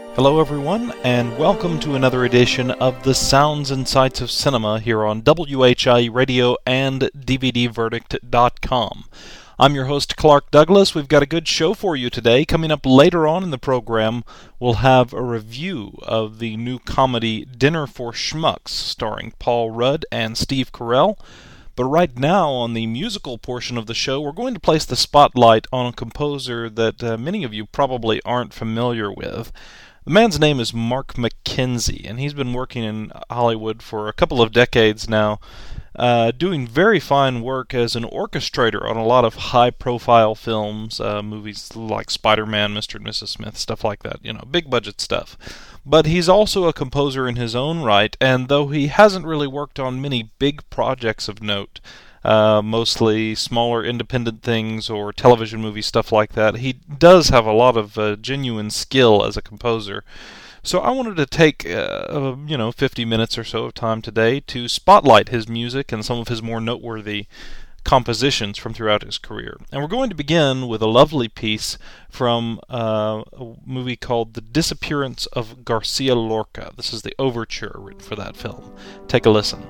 Hello, everyone, and welcome to another edition of the Sounds and Sights of Cinema here on WHI Radio and DVDverdict.com. I'm your host, Clark Douglas. We've got a good show for you today. Coming up later on in the program, we'll have a review of the new comedy Dinner for Schmucks, starring Paul Rudd and Steve Carell. But right now, on the musical portion of the show, we're going to place the spotlight on a composer that many of you probably aren't familiar with. The man's name is Mark McKenzie, and he's been working in Hollywood for a couple of decades now, doing very fine work as an orchestrator on a lot of high-profile films, movies like Spider-Man, Mr. and Mrs. Smith, stuff like that, big-budget stuff. But he's also a composer in his own right, and though he hasn't really worked on many big projects of note, mostly smaller independent things or television movie stuff like that, he does have a lot of genuine skill as a composer. So I wanted to take 50 minutes or so of time today to spotlight his music and some of his more noteworthy compositions from throughout his career. And we're going to begin with a lovely piece from a movie called The Disappearance of Garcia Lorca. This is the overture written for that film. Take a listen.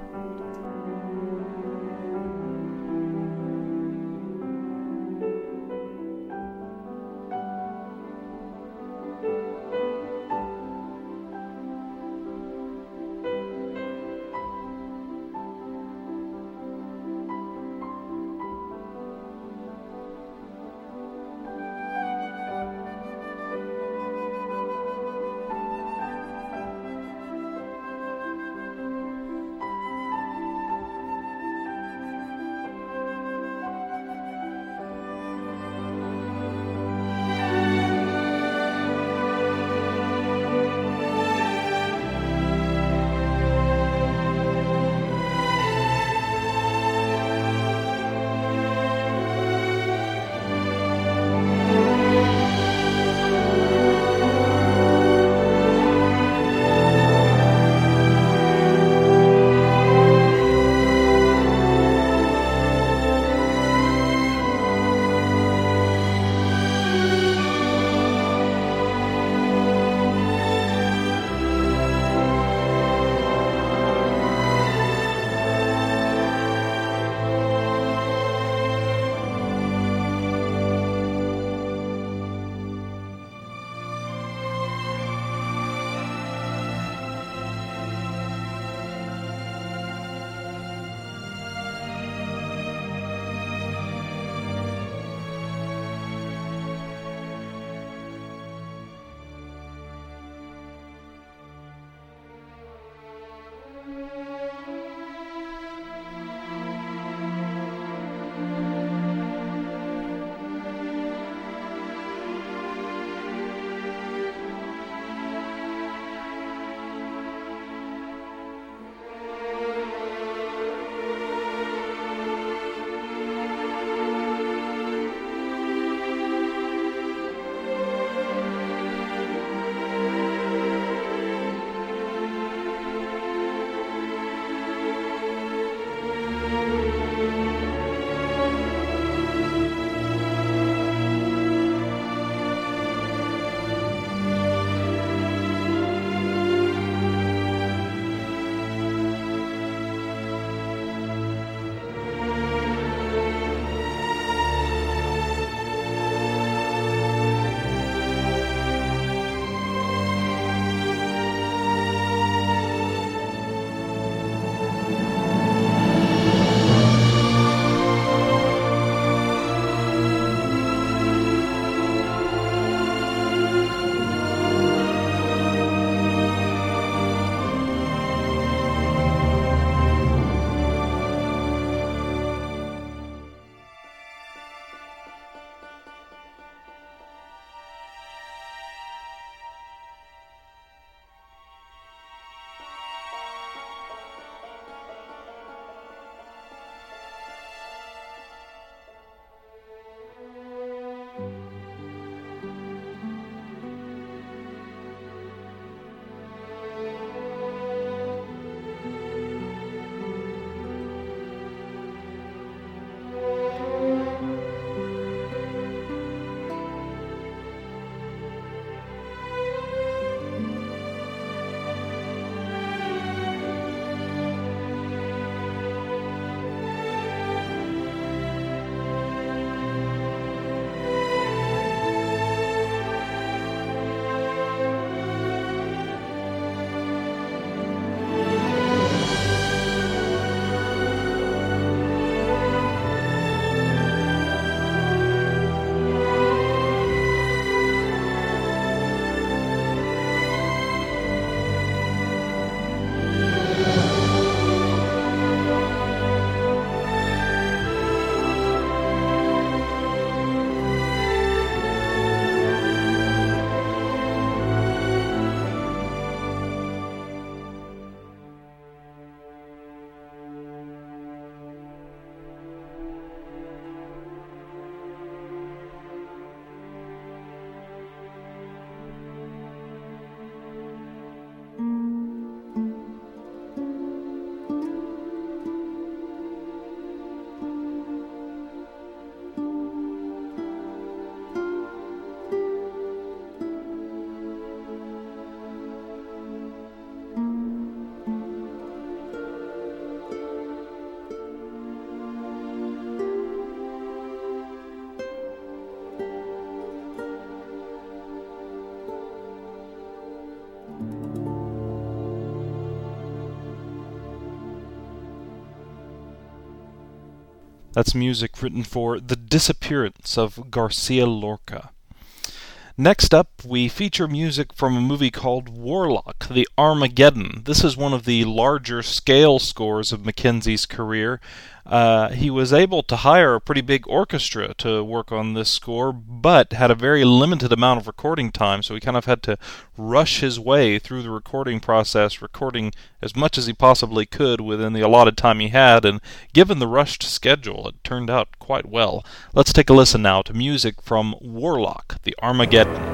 That's music written for The Disappearance of Garcia Lorca. Next up, we feature music from a movie called Warlock, the Armageddon. This is one of the larger scale scores of Mackenzie's career. He was able to hire a pretty big orchestra to work on this score, but had a very limited amount of recording time, so he kind of had to rush his way through the recording process, recording as much as he possibly could within the allotted time he had, and given the rushed schedule, it turned out quite well. Let's take a listen now to music from Warlock, the Armageddon.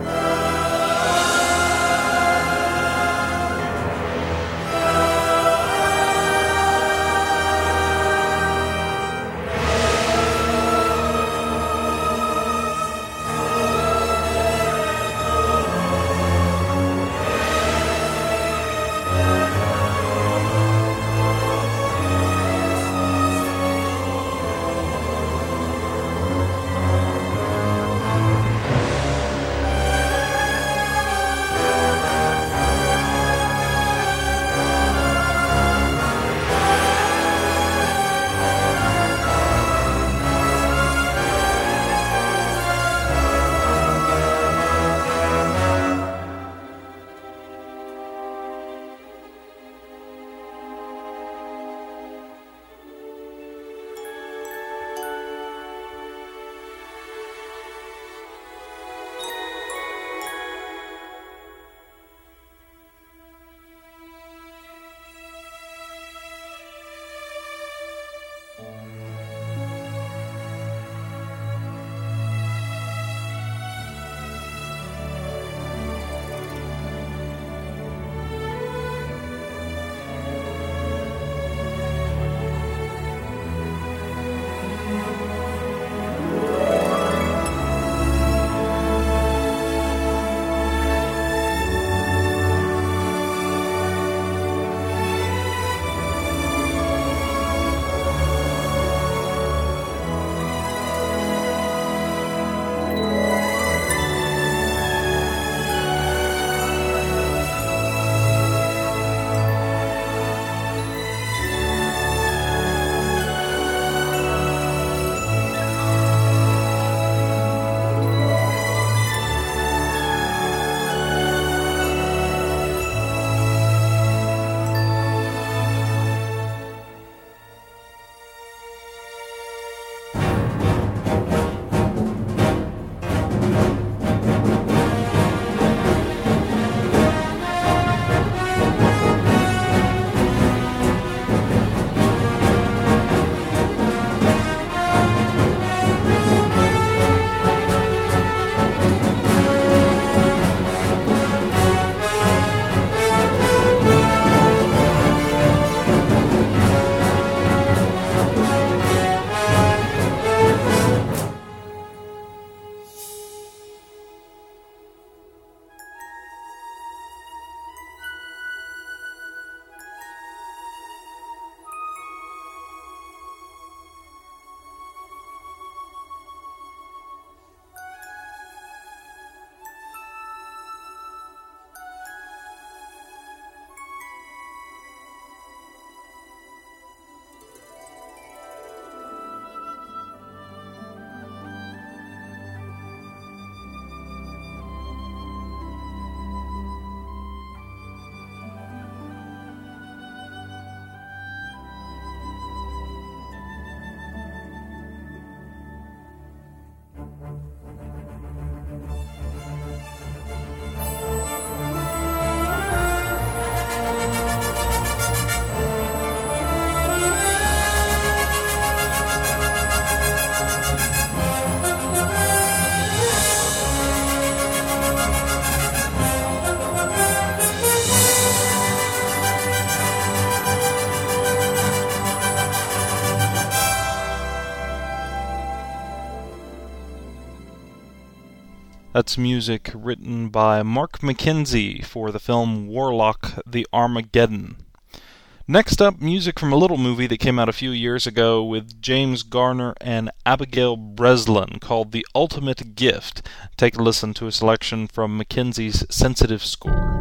That's music written by Mark Mackenzie for the film Warlock, the Armageddon. Next up, music from a little movie that came out a few years ago with James Garner and Abigail Breslin called The Ultimate Gift. Take a listen to a selection from Mackenzie's Sensitive score.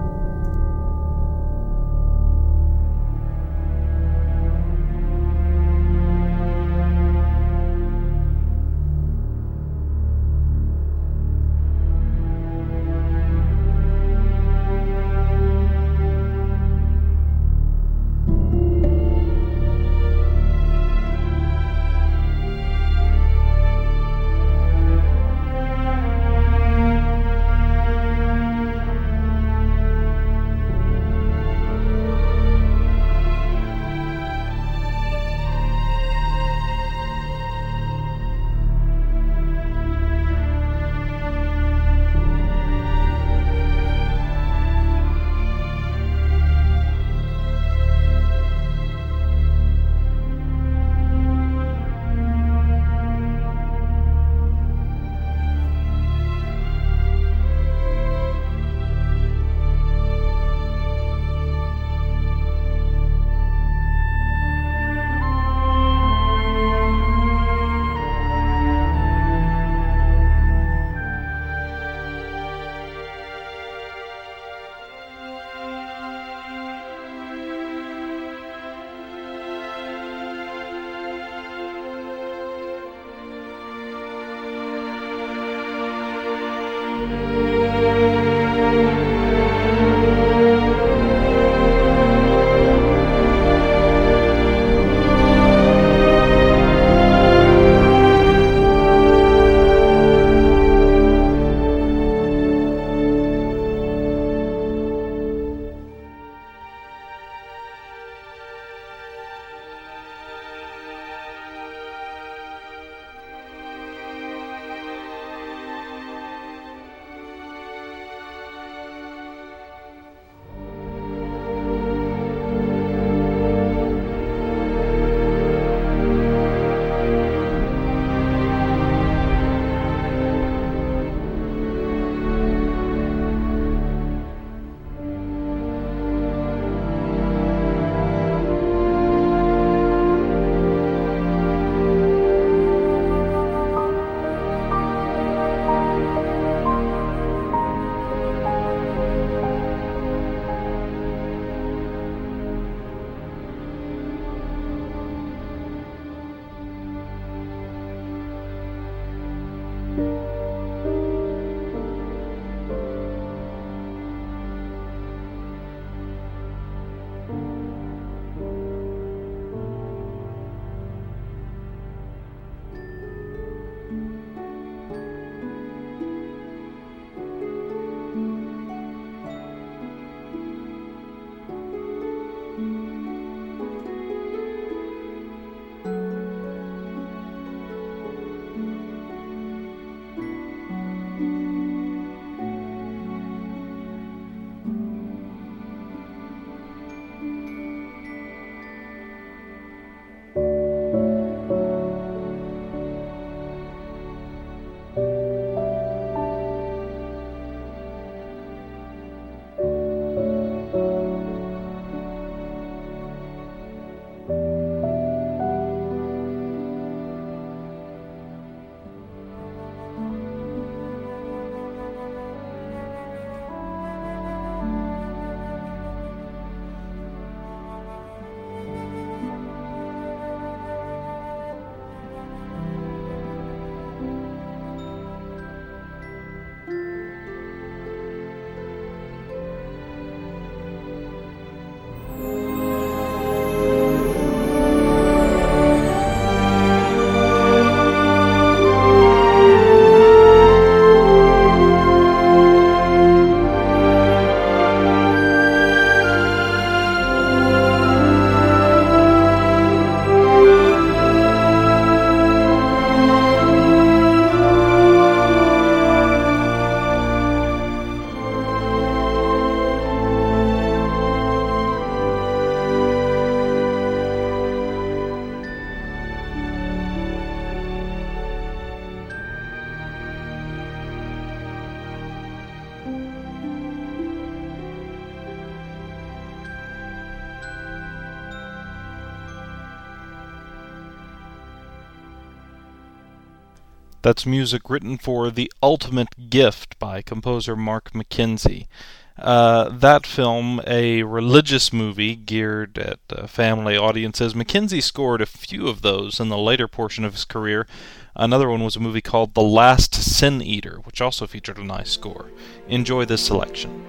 That's music written for The Ultimate Gift by composer Mark McKenzie. That film, a religious movie geared at family audiences, McKenzie scored a few of those in the later portion of his career. Another one was a movie called The Last Sin Eater, which also featured a nice score. Enjoy this selection.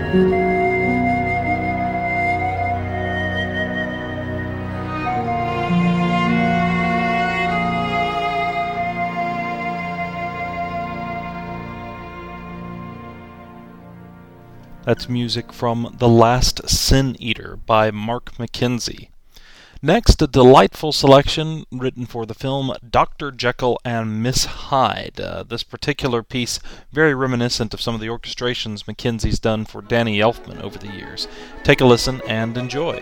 That's music from The Last Sin Eater by Mark McKenzie. Next, a delightful selection written for the film Dr. Jekyll and Miss Hyde. This particular piece, very reminiscent of some of the orchestrations McKenzie's done for Danny Elfman over the years. Take a listen and enjoy.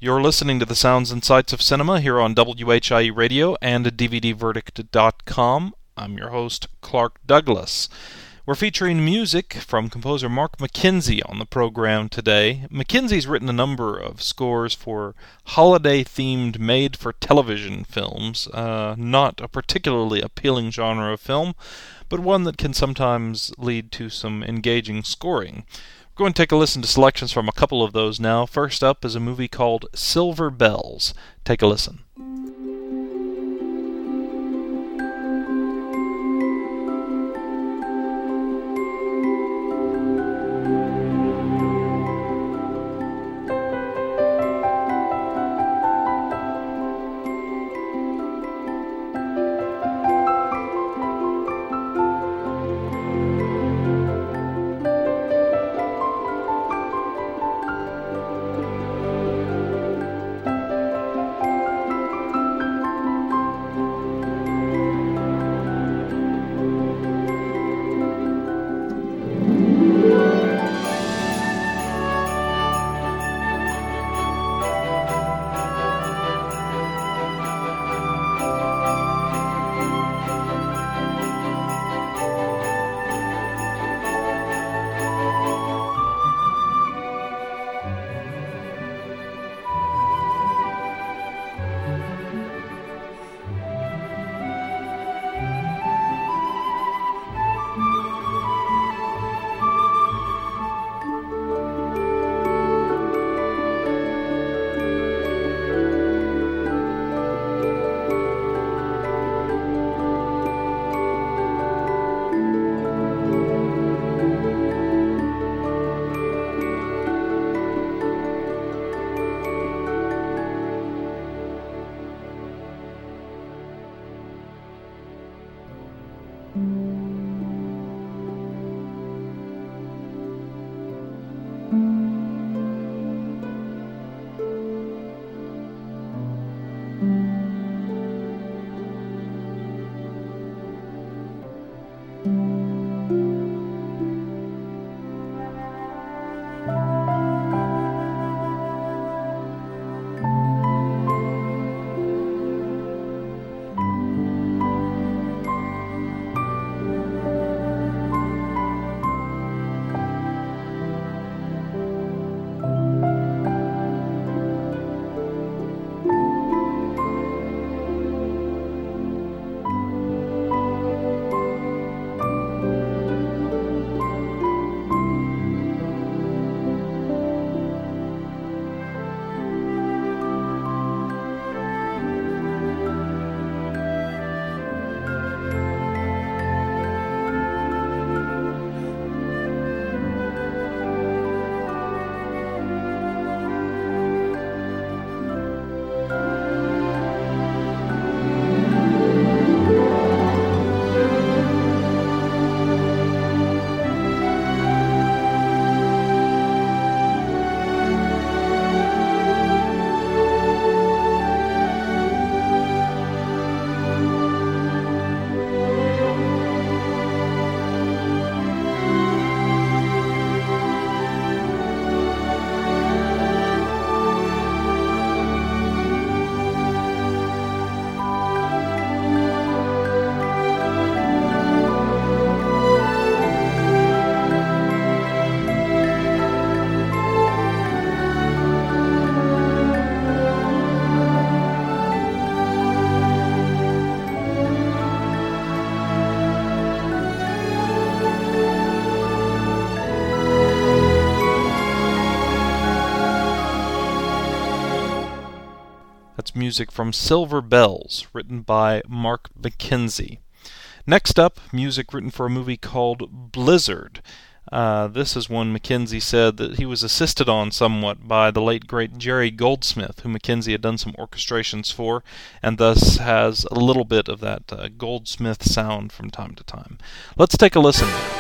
You're listening to the Sounds and Sights of Cinema here on WHIE Radio and DVDverdict.com. I'm your host, Clark Douglas. We're featuring music from composer Mark McKenzie on the program today. McKenzie's written a number of scores for holiday-themed made-for-television films, not a particularly appealing genre of film, but one that can sometimes lead to some engaging scoring. We're going to take a listen to selections from a couple of those now. First up is a movie called Silver Bells. Take a listen. Music from Silver Bells, written by Mark McKenzie. Next up, music written for a movie called Blizzard. This is one McKenzie said that he was assisted on somewhat by the late great Jerry Goldsmith, who McKenzie had done some orchestrations for, and thus has a little bit of that Goldsmith sound from time to time. Let's take a listen now.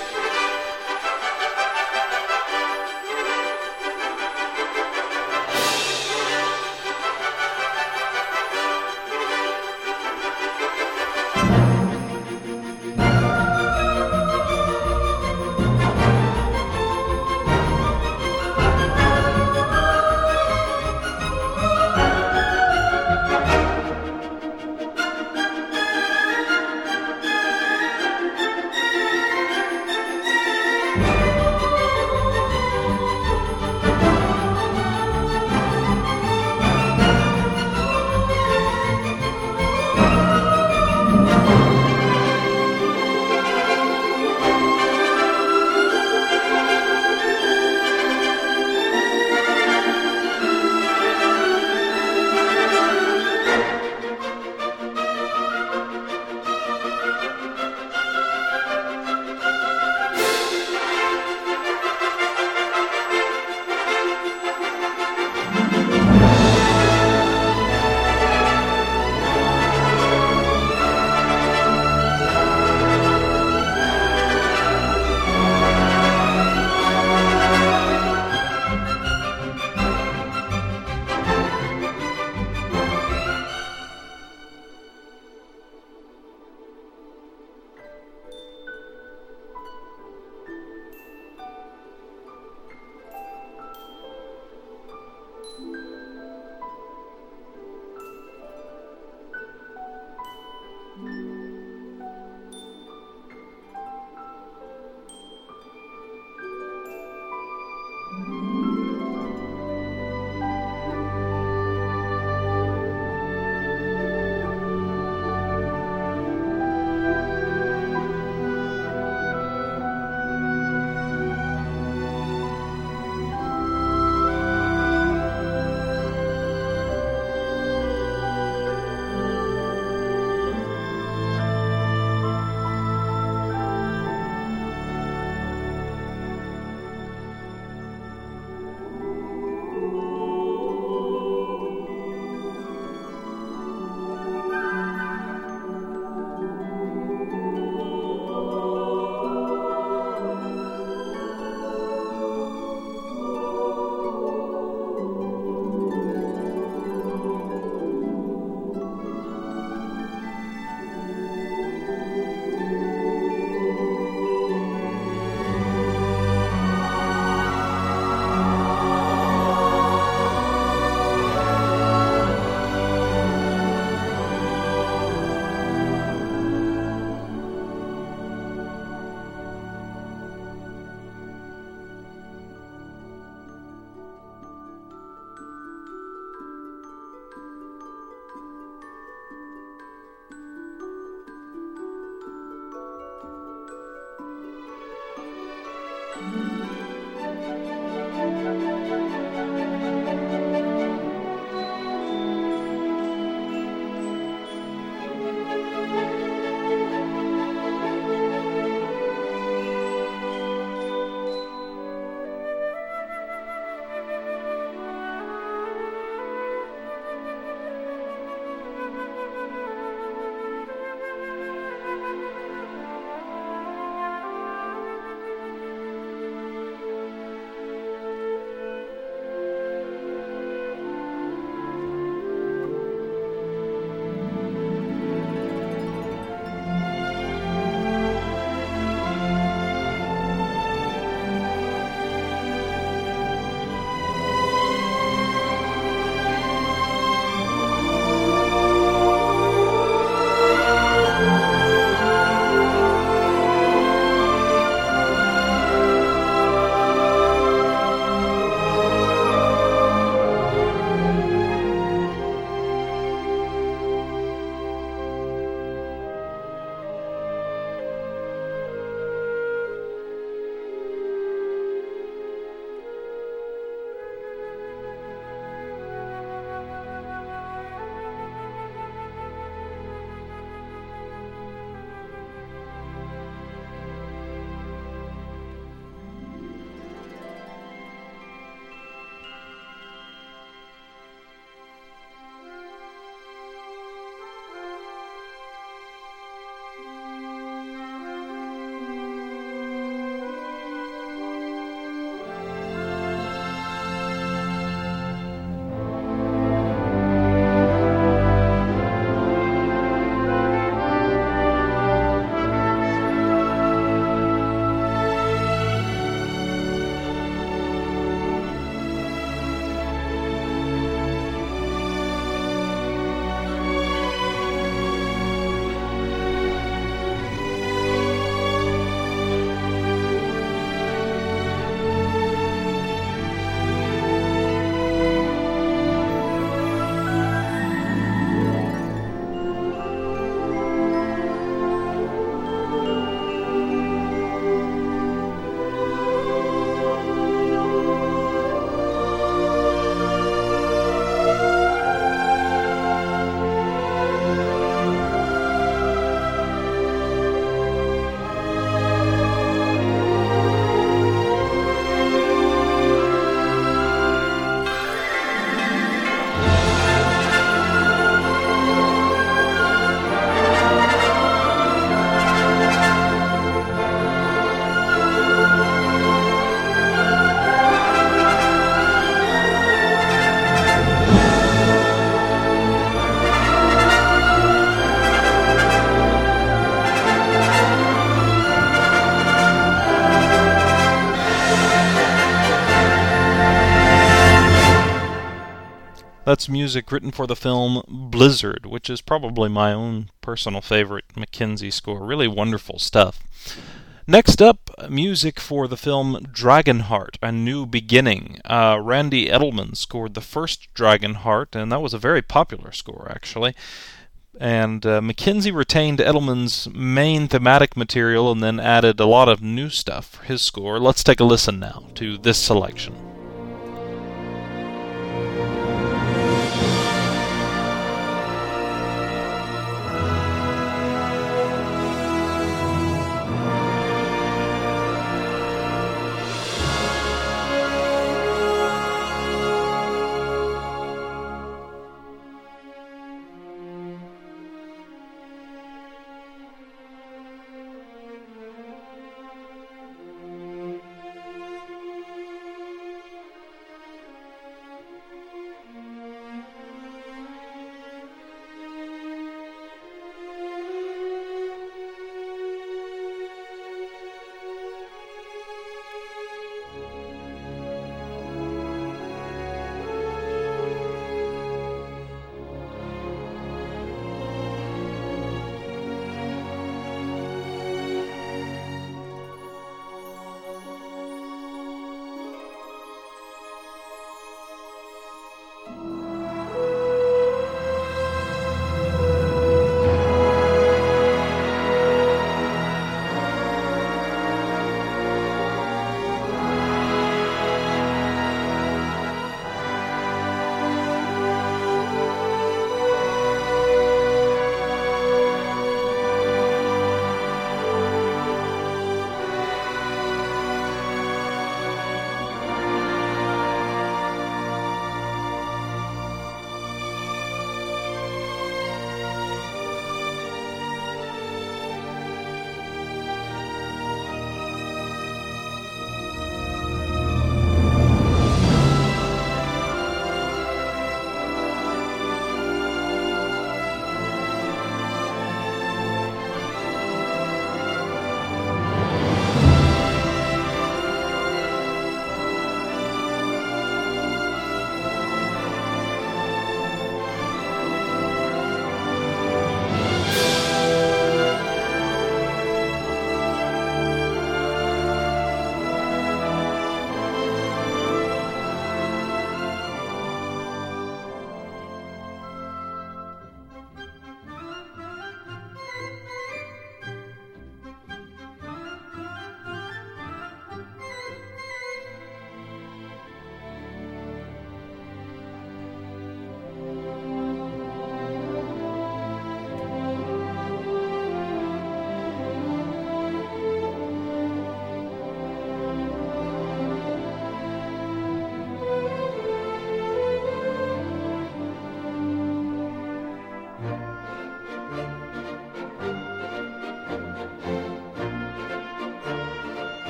That's music written for the film Blizzard, which is probably my own personal favorite Mackenzie score. Really wonderful stuff. Next up, music for the film Dragonheart, A New Beginning. Randy Edelman scored the first Dragonheart, and that was a very popular score, actually. And Mackenzie retained Edelman's main thematic material and then added a lot of new stuff for his score. Let's take a listen now to this selection.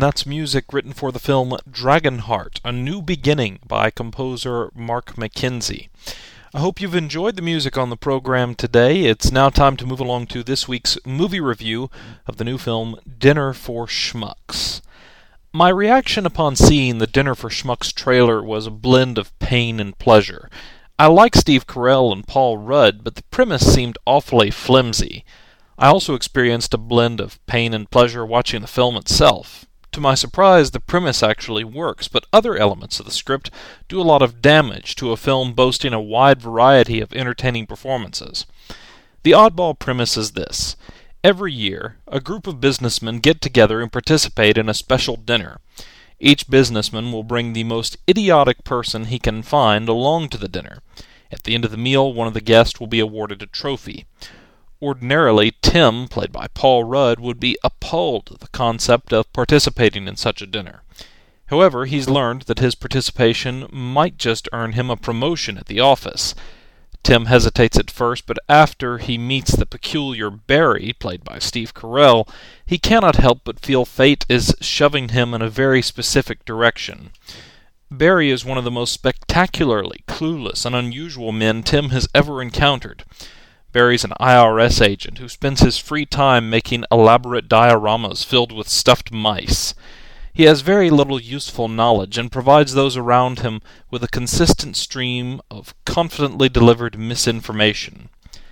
and that's music written for the film Dragonheart, A New Beginning by composer Mark McKenzie. I hope you've enjoyed the music on the program today. It's now time to move along to this week's movie review of the new film Dinner for Schmucks. My reaction upon seeing the Dinner for Schmucks trailer was a blend of pain and pleasure. I like Steve Carell and Paul Rudd, but the premise seemed awfully flimsy. I also experienced a blend of pain and pleasure watching the film itself. To my surprise, the premise actually works, but other elements of the script do a lot of damage to a film boasting a wide variety of entertaining performances. The oddball premise is this. Every year, a group of businessmen get together and participate in a special dinner. Each businessman will bring the most idiotic person he can find along to the dinner. At the end of the meal, one of the guests will be awarded a trophy. Ordinarily, Tim, played by Paul Rudd, would be appalled at the concept of participating in such a dinner. However, he's learned that his participation might just earn him a promotion at the office. Tim hesitates at first, but after he meets the peculiar Barry, played by Steve Carell, he cannot help but feel fate is shoving him in a very specific direction. Barry is one of the most spectacularly clueless and unusual men Tim has ever encountered. Barry's an IRS agent who spends his free time making elaborate dioramas filled with stuffed mice. He has very little useful knowledge and provides those around him with a consistent stream of confidently delivered misinformation.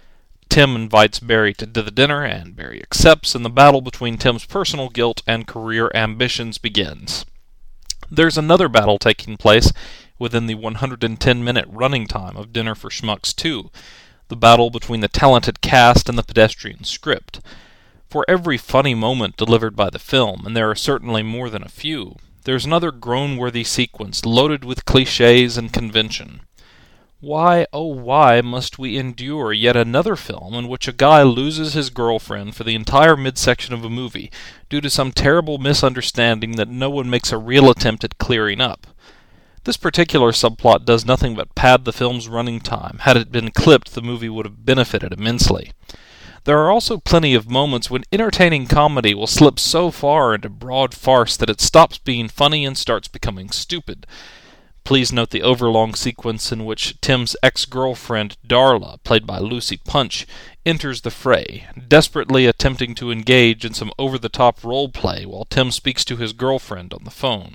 Tim invites Barry to the dinner, and Barry accepts, and the battle between Tim's personal guilt and career ambitions begins. There's another battle taking place within the 110-minute running time of Dinner for Schmucks 2, the battle between the talented cast and the pedestrian script. For every funny moment delivered by the film, and there are certainly more than a few, there's another groan-worthy sequence loaded with cliches and convention. Why, oh why, must we endure yet another film in which a guy loses his girlfriend for the entire midsection of a movie due to some terrible misunderstanding that no one makes a real attempt at clearing up? This particular subplot does nothing but pad the film's running time. Had it been clipped, the movie would have benefited immensely. There are also plenty of moments when entertaining comedy will slip so far into broad farce that it stops being funny and starts becoming stupid. Please note the overlong sequence in which Tim's ex-girlfriend, Darla, played by Lucy Punch, enters the fray, desperately attempting to engage in some over-the-top role-play while Tim speaks to his girlfriend on the phone.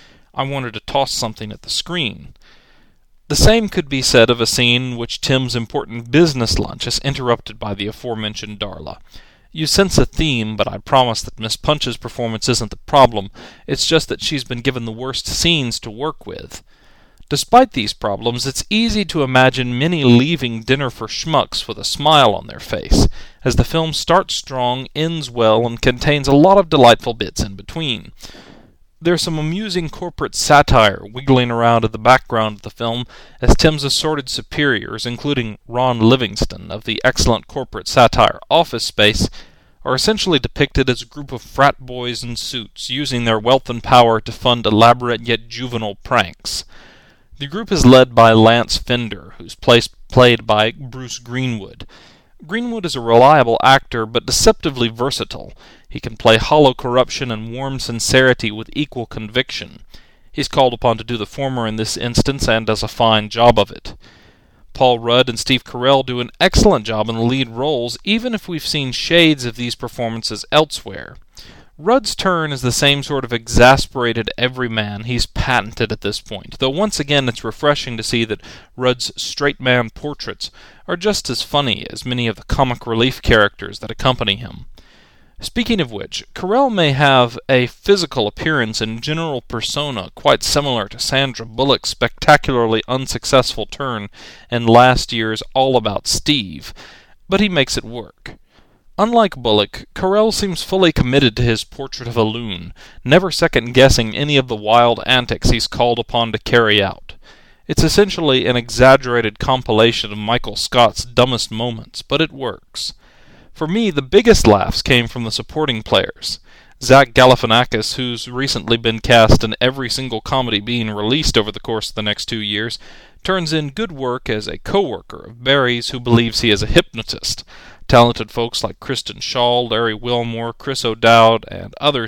I wanted to toss something at the screen. The same could be said of a scene in which Tim's important business lunch is interrupted by the aforementioned Darla. You sense a theme, but I promise that Miss Punch's performance isn't the problem. It's just that she's been given the worst scenes to work with. Despite these problems, it's easy to imagine many leaving Dinner for Schmucks with a smile on their face, as the film starts strong, ends well, and contains a lot of delightful bits in between. There's some amusing corporate satire wiggling around in the background of the film as Tim's assorted superiors, including Ron Livingston of the excellent corporate satire Office Space, are essentially depicted as a group of frat boys in suits using their wealth and power to fund elaborate yet juvenile pranks. The group is led by Lance Fender, who's played by Bruce Greenwood. Greenwood is a reliable actor, but deceptively versatile. He can play hollow corruption and warm sincerity with equal conviction. He's called upon to do the former in this instance, and does a fine job of it. Paul Rudd and Steve Carell do an excellent job in the lead roles, even if we've seen shades of these performances elsewhere. Rudd's turn is the same sort of exasperated everyman he's patented at this point, though once again it's refreshing to see that Rudd's straight-man portraits are just as funny as many of the comic relief characters that accompany him. Speaking of which, Carell may have a physical appearance and general persona quite similar to Sandra Bullock's spectacularly unsuccessful turn in last year's All About Steve, but he makes it work. Unlike Bullock, Carell seems fully committed to his portrait of a loon, never second-guessing any of the wild antics he's called upon to carry out. It's essentially an exaggerated compilation of Michael Scott's dumbest moments, but it works. For me, the biggest laughs came from the supporting players. Zach Galifianakis, who's recently been cast in every single comedy being released over the course of the next 2 years, turns in good work as a co-worker of Barry's who believes he is a hypnotist. Talented folks like Kristen Schaal, Larry Wilmore, Chris O'Dowd, and others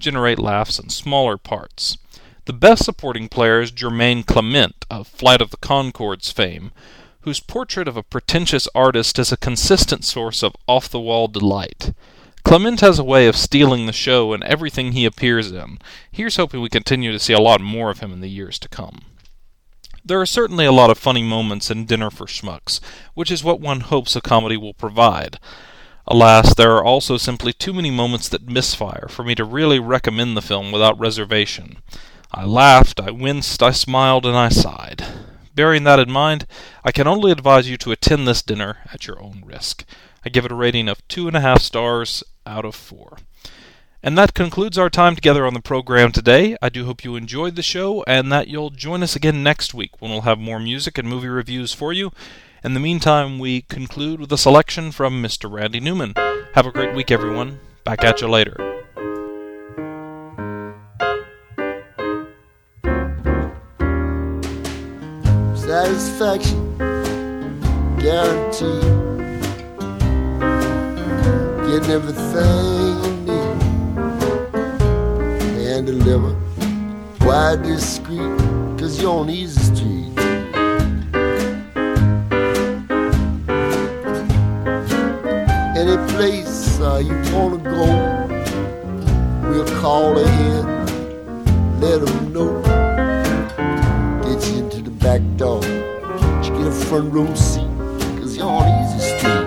generate laughs in smaller parts. The best supporting player is Jermaine Clement of Flight of the Conchords fame, whose portrait of a pretentious artist is a consistent source of off-the-wall delight. Clement has a way of stealing the show in everything he appears in. Here's hoping we continue to see a lot more of him in the years to come. There are certainly a lot of funny moments in Dinner for Schmucks, which is what one hopes a comedy will provide. Alas, there are also simply too many moments that misfire for me to really recommend the film without reservation. I laughed, I winced, I smiled, and I sighed. Bearing that in mind, I can only advise you to attend this dinner at your own risk. I give it a rating of 2.5 stars out of 4. And that concludes our time together on the program today. I do hope you enjoyed the show and that you'll join us again next week when we'll have more music and movie reviews for you. In the meantime, we conclude with a selection from Mr. Randy Newman. Have a great week, everyone. Back at you later. Satisfaction, guaranteed. Getting everything you need and deliver. Quiet, discreet, 'cause you're on Easy Street. Any place you wanna go, we'll call ahead, let them know. Get you into the back door, but you get a front row seat, 'cause you're on Easy Street.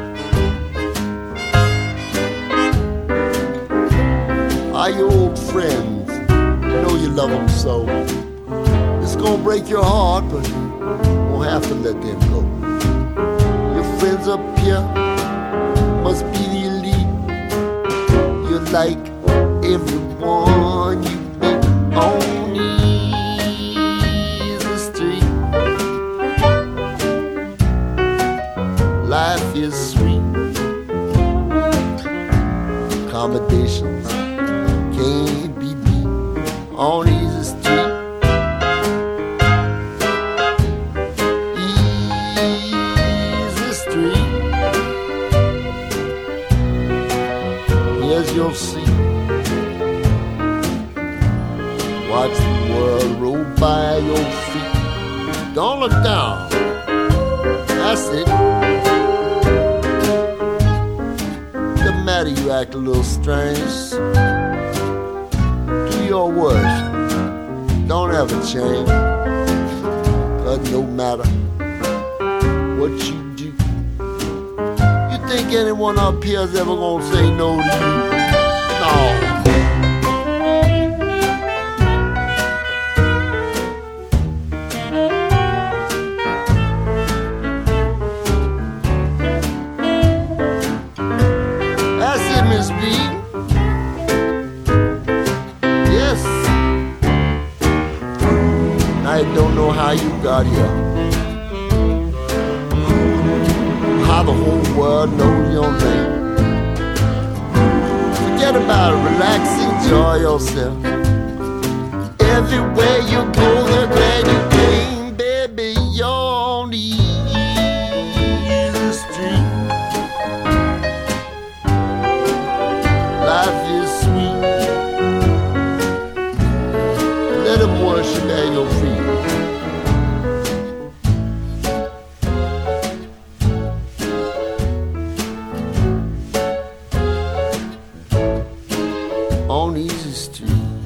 Are your old friends, you know you love them so. It's gonna break your heart, but you won't have to let them go. Your friends up here must be the elite. You're like everyone you meet on Easy Street. Life is sweet. Accommodations can't be beat on Easy Street. Easy Street. Here's your seat. Watch the world roll by your feet. Don't look down. That's it. The matter, you act a little strange. Do your worst. Don't ever change. But no matter what you do, you think anyone up here is ever gonna say no to you? No. That's it, Miss B. Yes. I don't know how you got here. How the whole world knows your name. Forget about it, relax, enjoy yourself. Everywhere you go, they're glad you came, baby. You're on the Easy Street. Life is sweet. Let them worship at your feet. On Easy Street.